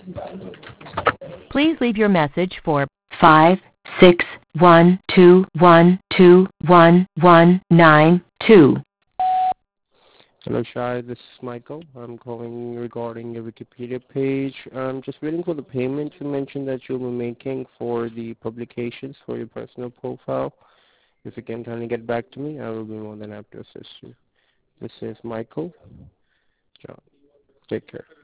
Please leave your message for 56121211192. Hello, Shai. This is Michael. I'm calling regarding your Wikipedia page. I'm just waiting for the payment you mentioned that you'll be making for the publications for your personal profile. If you can kindly get back to me, I will be more than happy to assist you. This is Michael. John. Take care.